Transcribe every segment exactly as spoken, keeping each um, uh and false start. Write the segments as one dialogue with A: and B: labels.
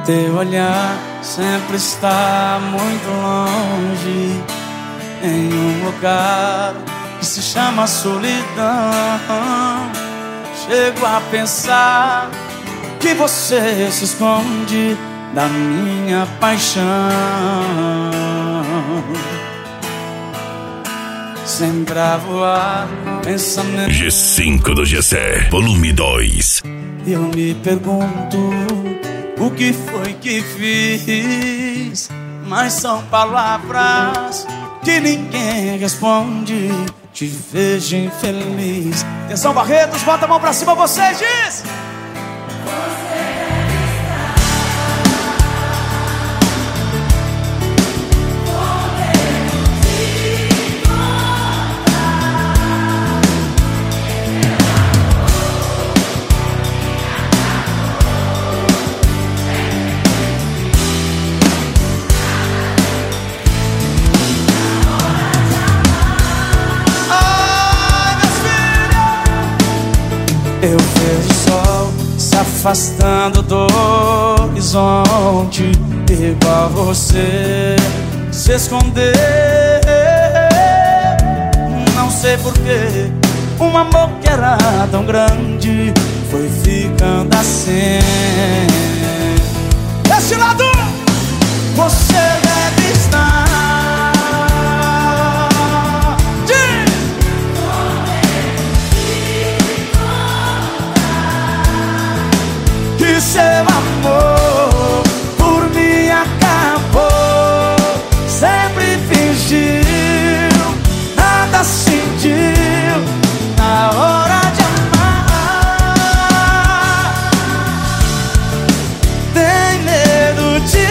A: Teu olhar sempre está muito longe, em um lugar que se chama solidão. Chego a pensar que você se esconde da minha paixão. Sempre a voar, pensamento
B: G cinco do G C, volume dois.
A: Eu me pergunto o que foi que fiz, mas são palavras que ninguém responde. Te vejo infeliz. Atenção, Barretos, bota a mão pra cima, você diz. Eu vejo o sol se afastando do horizonte, igual você se esconder. Não sei porquê, um amor que era tão grande foi ficando assim. Desse lado, você deve estar seu amor por mim acabou. Sempre fingiu, nada sentiu na hora de amar. Tem medo de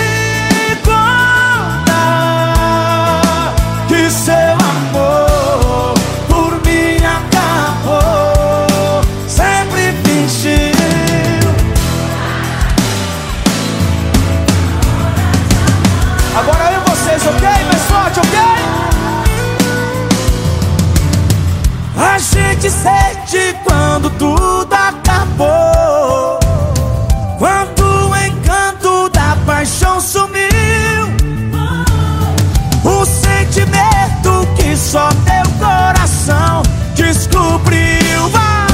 A: contar que seu amor por mim acabou. Sempre fingiu. Agora eu e vocês, ok? Mais forte, ok? A gente sente quando tudo acabou, quando o encanto da paixão sumiu, o sentimento que só teu coração descobriu. Vai!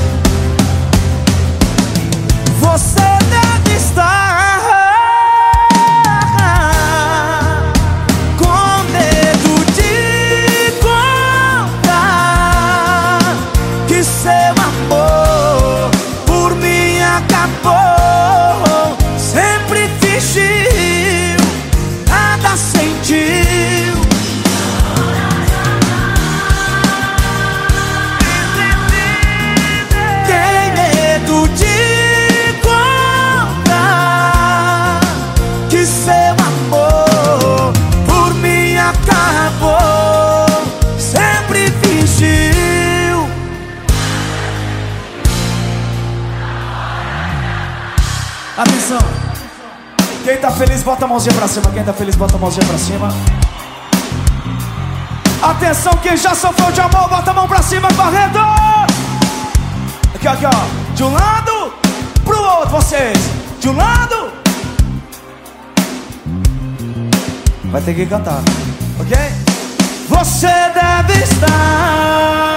A: Você deve estar seu amor por mim acabou. Sempre fingiu, nada sentiu. Tem medo de contar que seu amor por mim acabou. Sempre fingiu. Atenção, quem tá feliz bota a mãozinha pra cima. Quem tá feliz bota a mãozinha pra cima. Atenção, quem já sofreu de amor bota a mão pra cima, Barreto. Aqui, aqui, ó. De um lado pro outro, vocês. De um lado. Vai ter que cantar, ok? Você deve estar.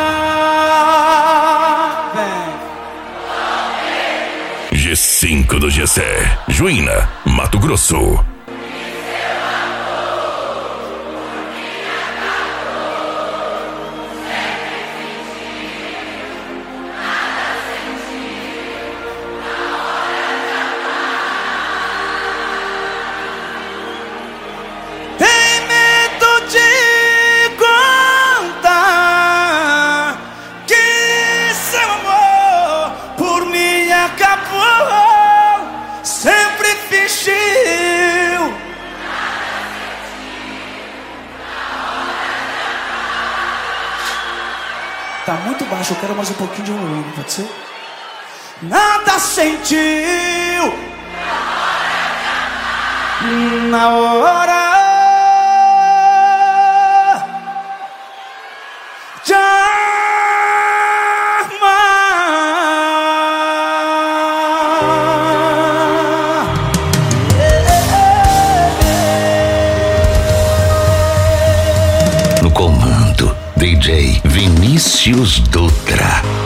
B: G cinco do G C, Juína, Mato Grosso.
A: Tem medo de contar que seu amor por mim acabou. Sempre fingiu. Tá muito baixo, eu quero mais um pouquinho de volume, pode ser? Nada sentiu na hora de amar.
C: D J Vinícius Dutra.